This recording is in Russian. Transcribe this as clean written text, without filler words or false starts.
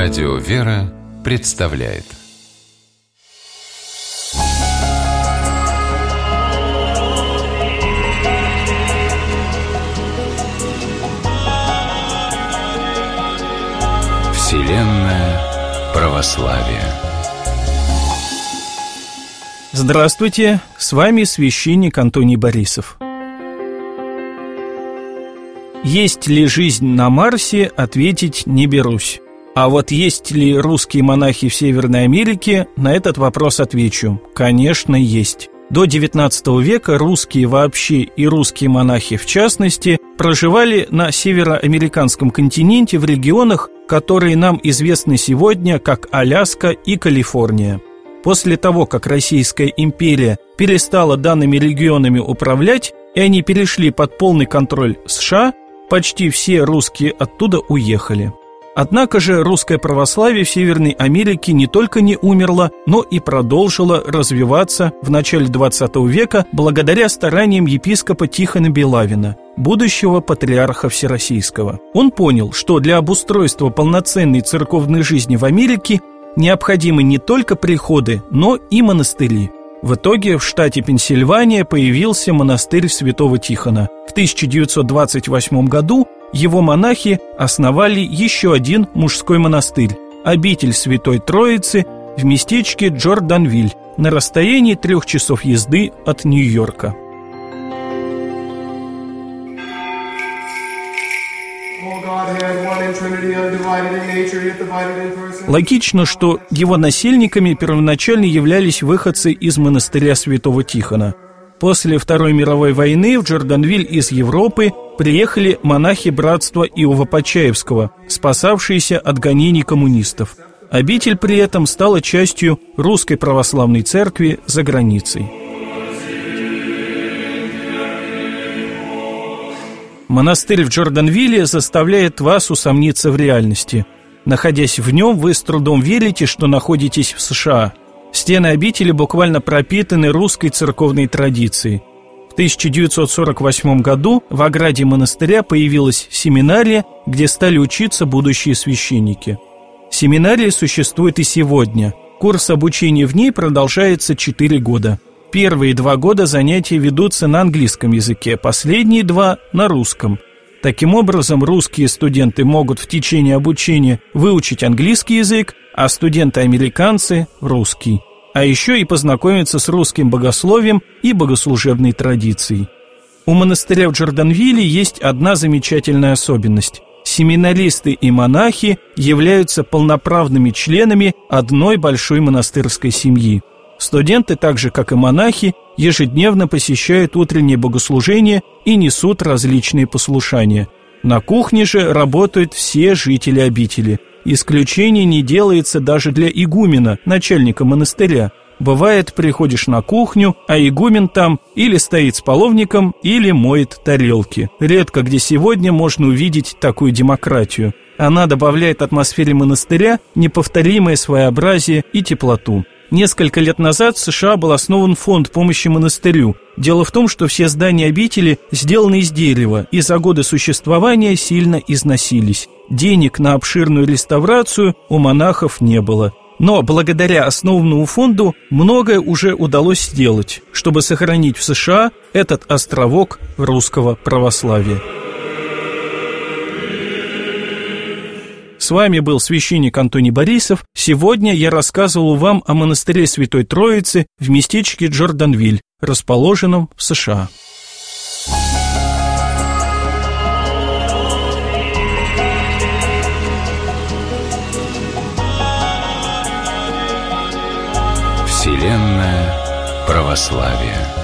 Радио «Вера» представляет Вселенная православия. Здравствуйте, с вами священник Антоний Борисов. Есть ли жизнь на Марсе, ответить не берусь. А вот есть ли русские монахи в Северной Америке, на этот вопрос отвечу. Конечно, есть. До XIX века русские вообще и русские монахи в частности проживали на североамериканском континенте в регионах, которые нам известны сегодня как Аляска и Калифорния. После того, как Российская империя перестала данными регионами управлять, и они перешли под полный контроль США, почти все русские оттуда уехали. Однако же русское православие в Северной Америке не только не умерло, но и продолжило развиваться в начале XX века благодаря стараниям епископа Тихона Белавина, будущего патриарха Всероссийского. Он понял, что для обустройства полноценной церковной жизни в Америке необходимы не только приходы, но и монастыри. В итоге в штате Пенсильвания появился монастырь Святого Тихона. В 1928 году его монахи основали еще один мужской монастырь – обитель Святой Троицы в местечке Джорданвиль на расстоянии 3 часов езды от Нью-Йорка. Логично, что его насельниками первоначально являлись выходцы из монастыря Святого Тихона. После Второй мировой войны в Джорданвиль из Европы приехали монахи братства Иова-Почаевского, спасавшиеся от гонений коммунистов. Обитель при этом стала частью Русской Православной Церкви за границей. Монастырь в Джорданвилле заставляет вас усомниться в реальности. Находясь в нем, вы с трудом верите, что находитесь в США. Стены обители буквально пропитаны русской церковной традицией. В 1948 году в ограде монастыря появилась семинария, где стали учиться будущие священники. Семинария существует и сегодня. Курс обучения в ней продолжается 4 года. Первые 2 года занятия ведутся на английском языке, последние 2 – на русском. Таким образом, русские студенты могут в течение обучения выучить английский язык, а студенты-американцы – русский. А еще и познакомиться с русским богословием и богослужебной традицией. У монастыря в Джорданвилле есть одна замечательная особенность. Семинаристы и монахи являются полноправными членами одной большой монастырской семьи. Студенты, так же как и монахи, ежедневно посещают утреннее богослужение и несут различные послушания. На кухне же работают все жители обители. Исключение не делается даже для игумена, начальника монастыря. Бывает, приходишь на кухню, а игумен там или стоит с половником, или моет тарелки. Редко где сегодня можно увидеть такую демократию. Она добавляет атмосфере монастыря неповторимое своеобразие и теплоту. Несколько лет назад в США был основан фонд помощи монастырю. Дело в том, что все здания обители сделаны из дерева и за годы существования сильно износились. Денег на обширную реставрацию у монахов не было. Но благодаря основному фонду многое уже удалось сделать, чтобы сохранить в США этот островок русского православия. С вами был священник Антоний Борисов. Сегодня я рассказывал вам о монастыре Святой Троицы в местечке Джорданвиль, расположенном в США. Вселенная православия.